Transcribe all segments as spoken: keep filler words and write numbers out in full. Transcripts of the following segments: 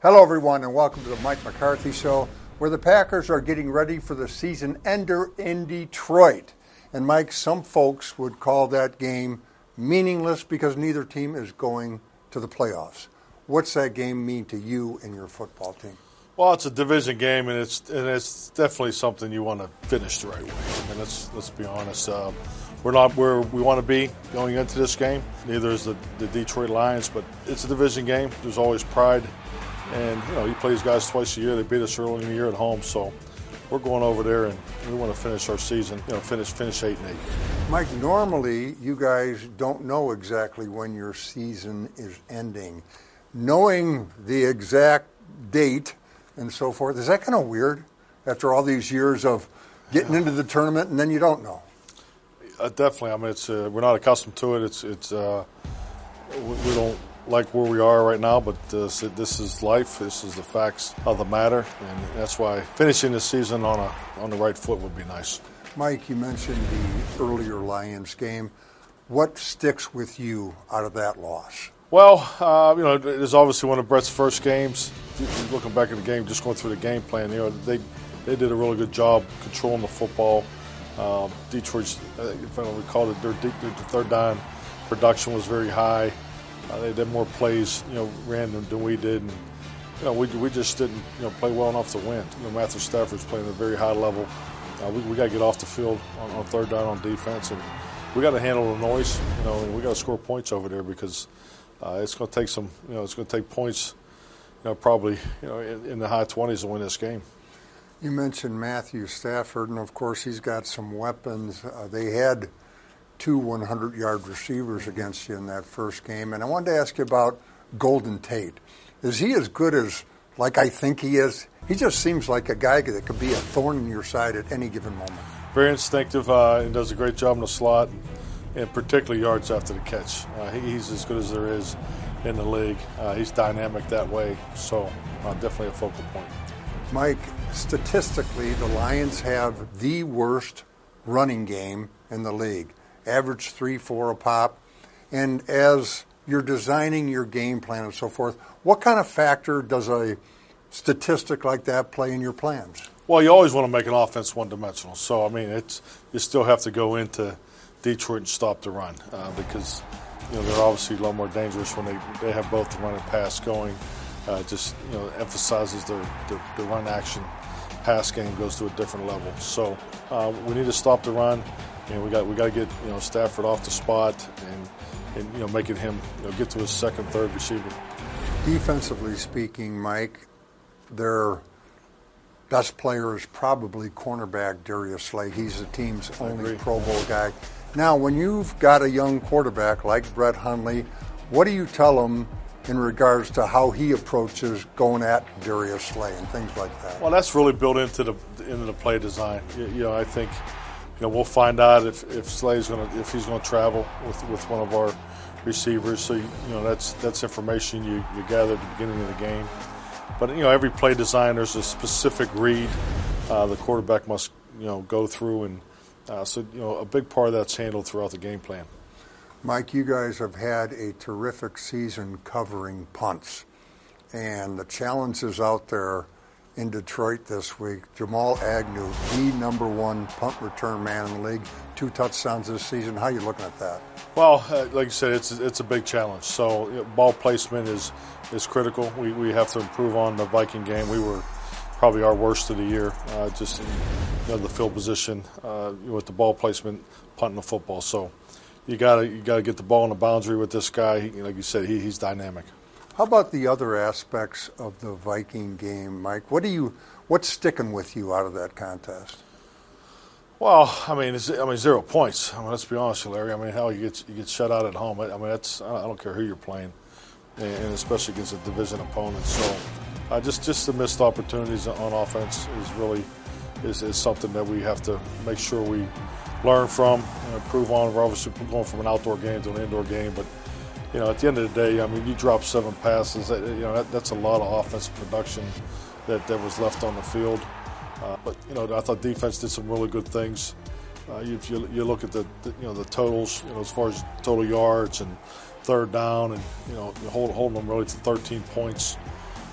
Hello, everyone, and welcome to the Mike McCarthy Show, where the Packers are getting ready for the season ender in Detroit. And, Mike, some folks would call that game meaningless because neither team is going to the playoffs. What's that game mean to you and your football team? Well, it's a division game, and it's and it's definitely something you want to finish the right way. I mean, let's let's be honest. Uh, we're not where we want to be going into this game. Neither is the, the Detroit Lions, but it's a division game. There's always pride. And, you know, he plays guys twice a year. They beat us early in the year at home. So we're going over there, and we want to finish our season, you know, finish finish eight and eight. Mike, normally you guys don't know exactly when your season is ending. Knowing the exact date and so forth, is that kind of weird after all these years of getting into the tournament and then you don't know? Uh, definitely. I mean, it's uh, we're not accustomed to it. It's it's uh, we, we don't like where we are right now, but uh, this is life. This is the facts of the matter, and that's why finishing the season on a on the right foot would be nice. Mike, you mentioned the earlier Lions game. What sticks with you out of that loss? Well, uh, you know, it is obviously one of Brett's first games. Looking back at the game, just going through the game plan, you know, they they did a really good job controlling the football. Um, Detroit's, if I don't recall, their, their third down production was very high. Uh, they did more plays, you know, ran than, than we did, and you know, we we just didn't, you know, play well enough to win. You know, Matthew Stafford's playing at a very high level. Uh, we we got to get off the field on, on third down on defense, and we got to handle the noise. You know, and we got to score points over there because uh, it's going to take some, you know, it's going to take points, you know, probably, you know, in, in the high twenties to win this game. You mentioned Matthew Stafford, and of course he's got some weapons. Uh, they had two hundred-yard receivers against you in that first game. And I wanted to ask you about Golden Tate. Is he as good as, like I think he is? He just seems like a guy that could be a thorn in your side at any given moment. Very instinctive uh, and does a great job in the slot, and particularly yards after the catch. Uh, he, he's as good as there is in the league. Uh, he's dynamic that way, so uh, definitely a focal point. Mike, statistically, the Lions have the worst running game in the league. Average three, four a pop. And as you're designing your game plan and so forth, what kind of factor does a statistic like that play in your plans? Well, you always want to make an offense one-dimensional. So, I mean, it's you still have to go into Detroit and stop the run uh, because, you know, they're obviously a lot more dangerous when they, they have both the run and pass going. Uh, just, you know, emphasizes their, their, their run action pass game goes to a different level. So uh, we need to stop the run. And we got we got to get, you know, Stafford off the spot and, and you know, making him, you know, get to his second, third receiver. Defensively speaking, Mike, their best player is probably cornerback Darius Slay. He's the team's only Pro Bowl guy. Now, when you've got a young quarterback like Brett Hundley, what do you tell him in regards to how he approaches going at Darius Slay and things like that? Well, that's really built into the into the play design. You, you know, I think. You know, we'll find out if, if Slay's going to if he's going to travel with, with one of our receivers. So you, you know that's that's information you, you gather at the beginning of the game. But you know every play design there's a specific read uh, the quarterback must you know go through, and uh, so you know a big part of that's handled throughout the game plan. Mike, you guys have had a terrific season covering punts, and the challenges out there in Detroit this week. Jamal Agnew, the number one punt return man in the league, two touchdowns this season. How are you looking at that? Well, uh, like you said, it's it's a big challenge. So you know, ball placement is is critical. We we have to improve on the Viking game. We were probably our worst of the year, uh, just in you know, the field position uh, with the ball placement, punting the football. So you gotta you gotta get the ball in the boundary with this guy. He, like you said, he, he's dynamic. How about the other aspects of the Viking game, Mike? What do you, what's sticking with you out of that contest? Well, I mean, it's, I mean, zero points. I mean, let's be honest, Larry. I mean, hell, you get you get shut out at home. I, I mean, that's I don't care who you're playing, and, and especially against a division opponent. So, uh, just just the missed opportunities on offense is really is, is something that we have to make sure we learn from and improve on. We're obviously going from an outdoor game to an indoor game, but you know, at the end of the day, I mean, you drop seven passes. You know, that, that's a lot of offensive production that, that was left on the field. Uh, but you know, I thought defense did some really good things. Uh, if you, you look at the, the you know the totals, you know, as far as total yards and third down, and you know, you hold holding them really to thirteen points.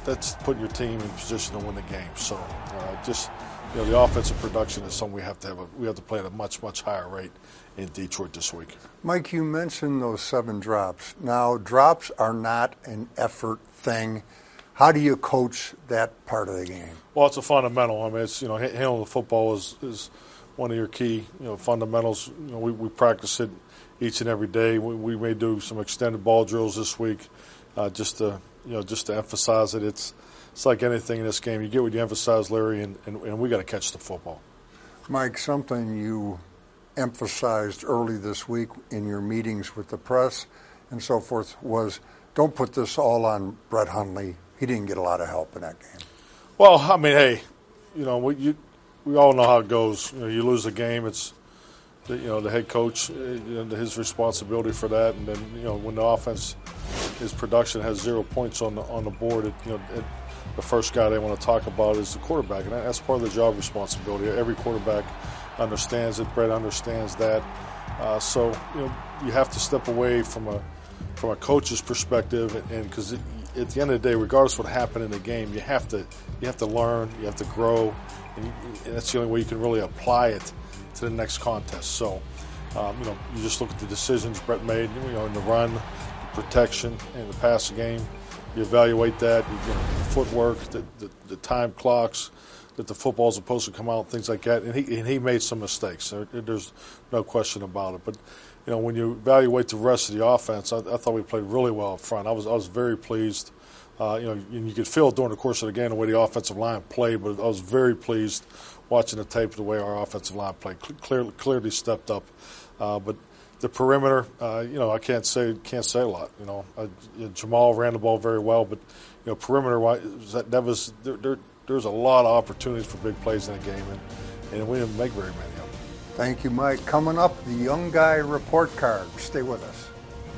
that's putting your team in position to win the game. So uh, just you know, the offensive production is something we have to have. A, we have to play at a much much higher rate in Detroit this week. Mike, you mentioned those seven drops. Now, drops are not an effort thing. How do you coach that part of the game? Well, it's a fundamental. I mean, it's you know, handling the football is, is one of your key you know fundamentals. You know, we, we practice it each and every day. We, we may do some extended ball drills this week, uh, just to you know just to emphasize it. It's it's like anything in this game. You get what you emphasize, Larry, and, and, and we got to catch the football. Mike, something you emphasized early this week in your meetings with the press and so forth was don't put this all on Brett Hundley. He didn't get a lot of help in that game. Well, I mean, hey, you know, we you, we all know how it goes. You know, you lose a game, it's the, you know the head coach, you know, his responsibility for that, and then you know when the offense, his production has zero points on the on the board, it, you know, it, the first guy they want to talk about is the quarterback, and that's part of the job responsibility. Every quarterback understands it. Brett understands that. Uh, so you know you have to step away from a from a coach's perspective, and because at the end of the day, regardless of what happened in the game, you have to you have to learn, you have to grow, and, you, and that's the only way you can really apply it to the next contest. So um, you know you just look at the decisions Brett made, you know, in the run, the protection, and the passing game. You evaluate that, you, you know, the footwork, the, the, the time clocks, that the football is supposed to come out, things like that. And he and he made some mistakes. There, there's no question about it. But you know, when you evaluate the rest of the offense, I, I thought we played really well up front. I was I was very pleased. Uh, you know, and you could feel it during the course of the game the way the offensive line played. But I was very pleased watching the tape the way our offensive line played. Clearly, clearly stepped up. Uh, but the perimeter, uh, you know, I can't say can't say a lot. You know, I, you know, Jamal ran the ball very well, but you know, perimeter that that was there. there There's a lot of opportunities for big plays in the game, and, and we didn't make very many of them. Thank you, Mike. Coming up, the Young Guy Report Card. Stay with us.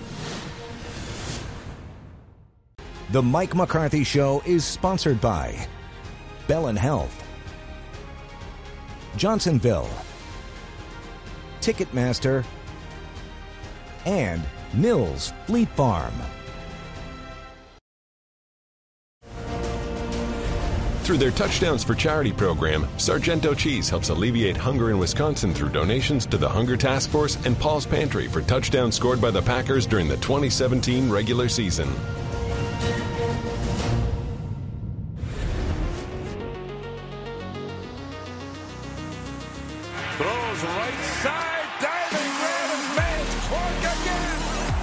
The Mike McCarthy Show is sponsored by Bellin Health, Johnsonville, Ticketmaster, and Mills Fleet Farm. Through their Touchdowns for Charity program, Sargento Cheese helps alleviate hunger in Wisconsin through donations to the Hunger Task Force and Paul's Pantry for touchdowns scored by the Packers during the twenty seventeen regular season. Throws right side, diving Rams, man, Clark again.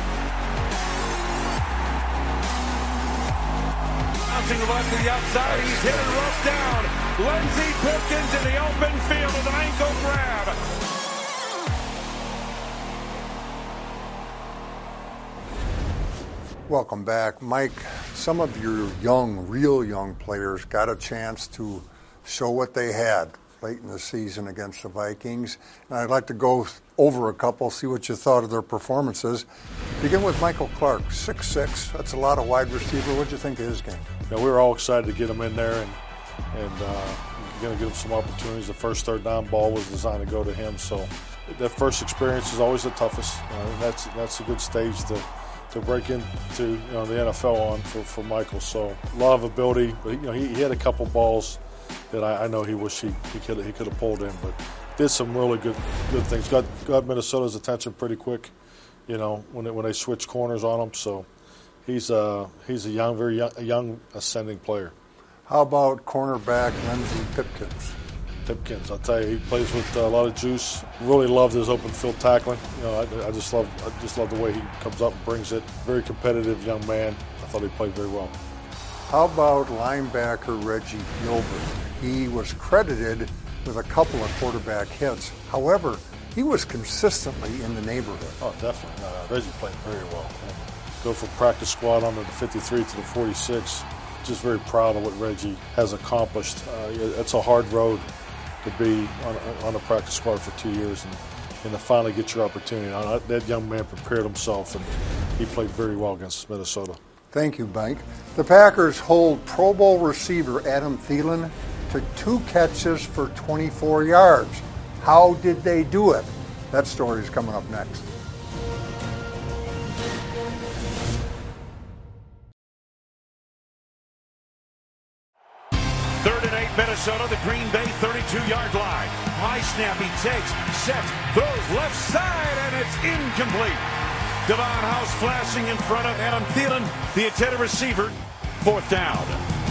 Bouncing left to the outside, he's hit and roped down. Lindsey Pipkins in the open field with an ankle grab. Welcome back. Mike, some of your young, real young players got a chance to show what they had late in the season against the Vikings. And I'd like to go over a couple, see what you thought of their performances. Begin with Michael Clark, six six. That's a lot of wide receiver. What did you think of his game? You know, we were all excited to get him in there, and and uh, going to give him some opportunities. The first third down ball was designed to go to him. So that first experience is always the toughest. Uh, and that's that's a good stage to to break into you know, the N F L on for, for Michael. So a lot of ability, but you know he, he had a couple balls that I, I know he wish he he could he could have pulled in, but did some really good good things. Got got Minnesota's attention pretty quick, you know, when they, when they switched corners on him. So he's uh he's a young, very young, a young ascending player. How about cornerback Lindsey Pipkins? Pipkins, I'll tell you, he plays with a lot of juice. Really loved his open field tackling. You know, I, I just love I just love the way he comes up and brings it. Very competitive young man. I thought he played very well. How about linebacker Reggie Gilbert? He was credited with a couple of quarterback hits. However, he was consistently in the neighborhood. Oh, definitely. Uh, Reggie played very well. Go from practice squad on to the fifty-three to the forty-six. Just very proud of what Reggie has accomplished. Uh, it's a hard road to be on, on a practice squad for two years and, and to finally get your opportunity. Uh, that young man prepared himself, and he played very well against Minnesota. Thank you, Mike. The Packers hold Pro Bowl receiver Adam Thielen to two catches for twenty-four yards. How did they do it? That story is coming up next. Third and eight, Minnesota, the Green Bay thirty-two-yard line. High snap, he takes, sets, throws left side, and it's incomplete. Devon House flashing in front of Adam Thielen, the intended receiver. Fourth down.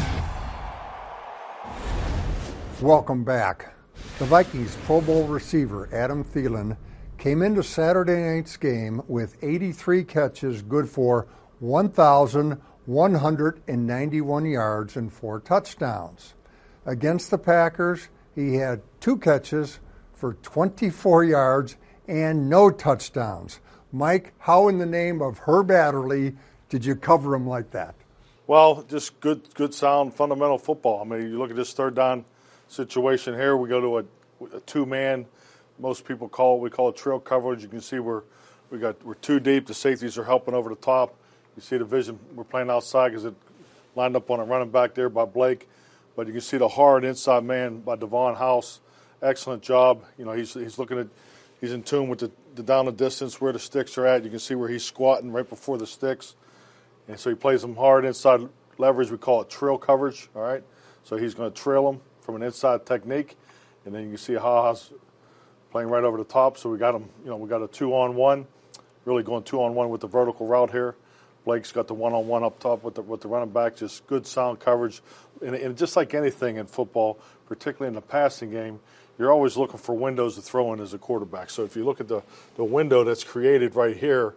Welcome back. The Vikings Pro Bowl receiver Adam Thielen came into Saturday night's game with eighty-three catches, good for one thousand one hundred ninety-one yards and four touchdowns. Against the Packers, he had two catches for twenty-four yards and no touchdowns. Mike, how in the name of Herb Adderley did you cover him like that? Well, just good, good, sound, fundamental football. I mean, you look at this third down situation here. We go to a, a two-man. Most people call it, we call it trail coverage. You can see we're we got we're too deep. The safeties are helping over the top. You see the vision. We're playing outside because it lined up on a running back there by Blake. But you can see the hard inside man by Devon House. Excellent job. You know, he's he's looking at he's in tune with the, the down the distance where the sticks are at. You can see where he's squatting right before the sticks. And so he plays them hard inside leverage. We call it trail coverage. All right. So he's going to trail them from an inside technique. And then you can see Ha-Ha's playing right over the top. So we got him, you know, we got a two-on-one, really going two-on-one with the vertical route here. Blake's got the one-on-one up top with the with the running back, just good sound coverage. And, and just like anything in football, particularly in the passing game, you're always looking for windows to throw in as a quarterback. So if you look at the, the window that's created right here,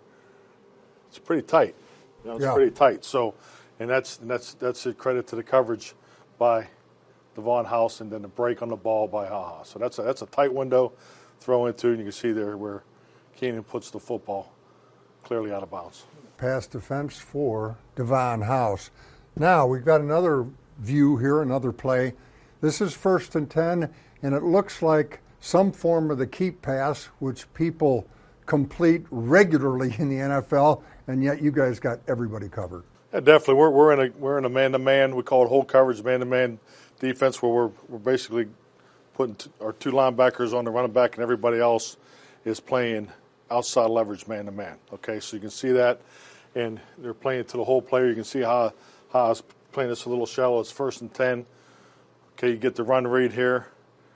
it's pretty tight. You know, it's yeah. pretty tight. So, and that's and that's that's a credit to the coverage by Devon House, and then the break on the ball by Ha-Ha. So that's a, that's a tight window throw into, and you can see there where Keenan puts the football clearly out of bounds. Pass defense for Devon House. Now we've got another view here, another play. This is first and ten, and it looks like some form of the keep pass, which people complete regularly in the N F L, and yet you guys got everybody covered. Yeah, definitely. We're we're in a we're in a man-to-man. We call it whole coverage man-to-man defense, where we're we're basically putting t- our two linebackers on the running back, and everybody else is playing outside leverage man-to-man. Okay, so you can see that, and they're playing to the whole player. You can see how how it's playing this a little shallow. It's first and ten. Okay, you get the run read here.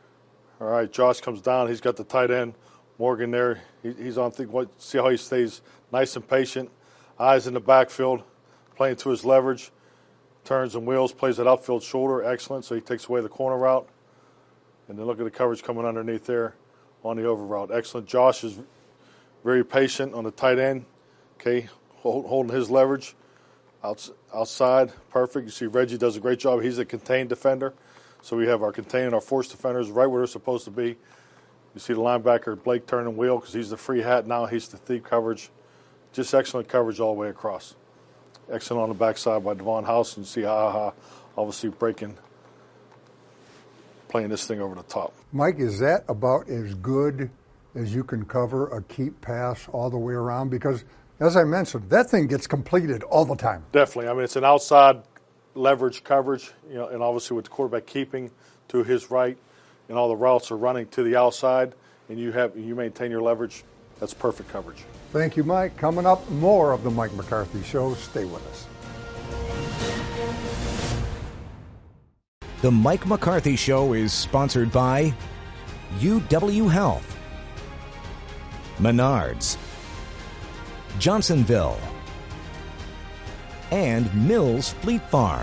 All right, Josh comes down. He's got the tight end Morgan there. He, he's on. Think what? See how he stays nice and patient. Eyes in the backfield, playing to his leverage. Turns and wheels, plays that outfield shoulder. Excellent. So he takes away the corner route. And then look at the coverage coming underneath there on the over route. Excellent. Josh is very patient on the tight end. Okay, hold, holding his leverage Outs, outside. Perfect. You see Reggie does a great job. He's a contained defender. So we have our contained and our force defenders right where they're supposed to be. You see the linebacker, Blake, turn and wheel because he's the free hat. Now he's the thief coverage. Just excellent coverage all the way across. Excellent on the backside by Devon House. And you see Ha-Ha obviously breaking, playing this thing over the top. Mike, is that about as good as you can cover a keep pass all the way around? Because, as I mentioned, that thing gets completed all the time. Definitely. I mean, it's an outside leverage coverage, you know, and obviously with the quarterback keeping to his right, and all the routes are running to the outside, and you have you maintain your leverage. That's perfect coverage. Thank you, Mike. Coming up, more of the Mike McCarthy Show. Stay with us. The Mike McCarthy Show is sponsored by U W Health, Menards, Johnsonville, and Mills Fleet Farm.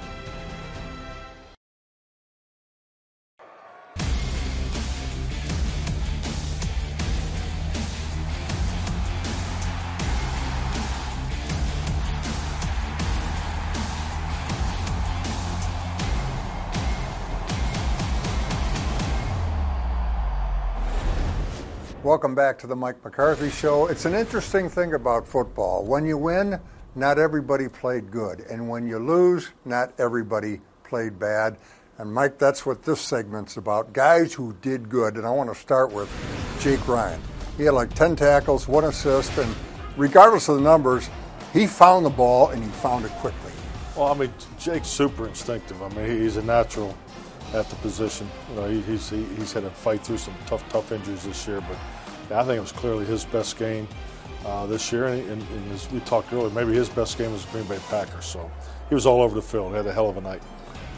Welcome back to the Mike McCarthy Show. It's an interesting thing about football. When you win, not everybody played good. And when you lose, not everybody played bad. And Mike, that's what this segment's about. Guys who did good. And I want to start with Jake Ryan. He had like ten tackles, one assist, and regardless of the numbers, he found the ball and he found it quickly. Well, I mean, Jake's super instinctive. I mean, he's a natural at the position. You know, he, he's he, he's had to fight through some tough, tough injuries this year, but yeah, I think it was clearly his best game uh, this year. And, and, and as we talked earlier, maybe his best game was the Green Bay Packers. So he was all over the field. He had a hell of a night.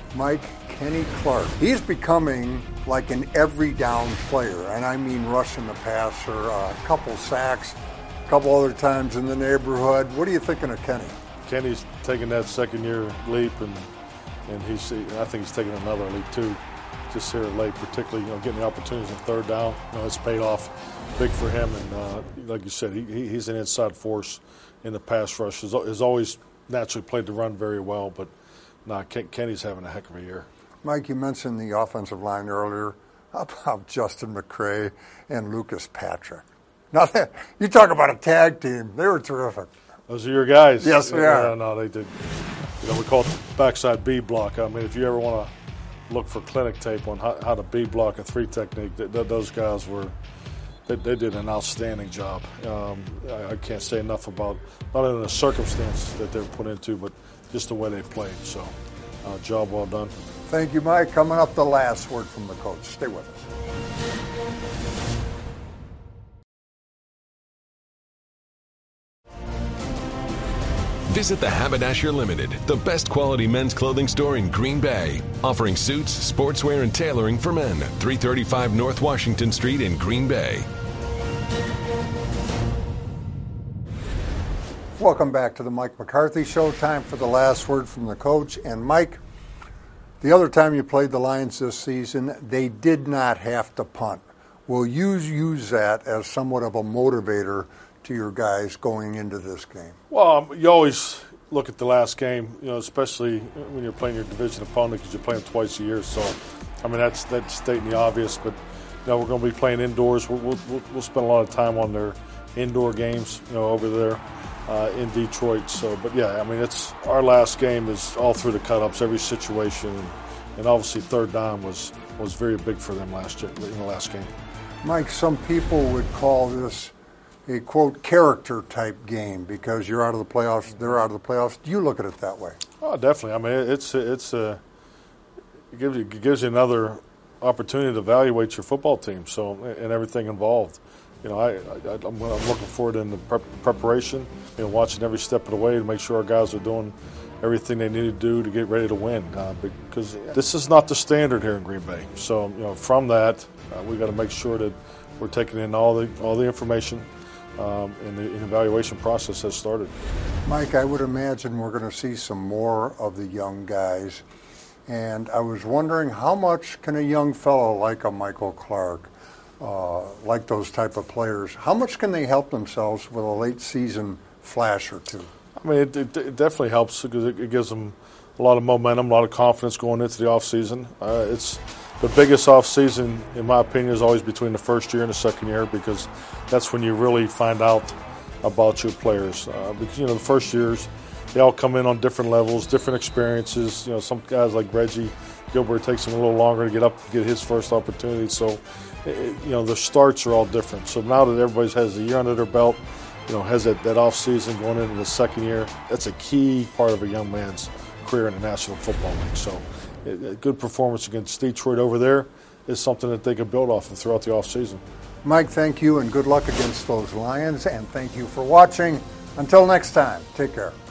Mike, Kenny Clark. He's becoming like an every down player, and I mean rushing the passer, a couple sacks, a couple other times in the neighborhood. What are you thinking of Kenny? Kenny's taking that second year leap, and and he's I think he's taking another leap too, just here late, particularly you know getting the opportunities in third down. You know, it's paid off big for him, and uh, like you said, he, he's an inside force in the pass rush. He's, he's always naturally played the run very well, but nah, Kenny's having a heck of a year. Mike, you mentioned the offensive line earlier. How about Justin McCray and Lucas Patrick? Now, that, you talk about a tag team. They were terrific. Those are your guys. Yes, we are. Yeah, no, they did. You know, we call it backside B block. I mean, if you ever want to look for clinic tape on how, how to B block a three technique, th- th- those guys were, they, they did an outstanding job. Um, I, I can't say enough about not only the circumstances that they were put into, but just the way they played. So, uh, job well done. Thank you, Mike. Coming up, the last word from the coach. Stay with us. Visit the Haberdasher Limited, the best quality men's clothing store in Green Bay, offering suits, sportswear, and tailoring for men. three thirty-five North Washington Street in Green Bay. Welcome back to the Mike McCarthy Show. Time for the last word from the coach. And Mike, the other time you played the Lions this season, they did not have to punt. Will you use that as somewhat of a motivator to your guys going into this game? Well, um, you always look at the last game, you know, especially when you're playing your division opponent because you're playing twice a year. So, I mean, that's that's stating the obvious. But you know, we're going to be playing indoors. We'll, we'll, we'll spend a lot of time on their indoor games, you know, over there uh, in Detroit. So, but yeah, I mean, it's our last game is all through the cut-ups, every situation, and, and obviously third down was was very big for them last year in the last game. Mike, some people would call this a, quote, character type game because you're out of the playoffs, they're out of the playoffs. Do you look at it that way? Oh, definitely. I mean, it's it's a it gives you it gives you another opportunity to evaluate your football team. So and everything involved. You know, I, I I'm, I'm looking forward in the prep, preparation. You know, watching every step of the way to make sure our guys are doing everything they need to do to get ready to win. Uh, because this is not the standard here in Green Bay. So you know, from that, uh, we got to make sure that we're taking in all the all the information. Um, and the evaluation process has started. Mike, I would imagine we're going to see some more of the young guys. And I was wondering, how much can a young fellow like a Michael Clark, uh, like those type of players, how much can they help themselves with a late season flash or two? I mean, it, it, it definitely helps because it, it gives them a lot of momentum, a lot of confidence going into the offseason. Uh, it's the biggest offseason, in my opinion, is always between the first year and the second year because that's when you really find out about your players. Uh, because, you know, the first years, they all come in on different levels, different experiences. You know, some guys like Reggie Gilbert takes him a little longer to get up to get his first opportunity. So, it, you know, the starts are all different. So now that everybody has a year under their belt, you know, has that, that offseason going into the second year, that's a key part of a young man's career in the National Football League. So, a good performance against Detroit over there is something that they can build off of throughout the offseason. Mike, thank you and good luck against those Lions, and thank you for watching. Until next time, take care.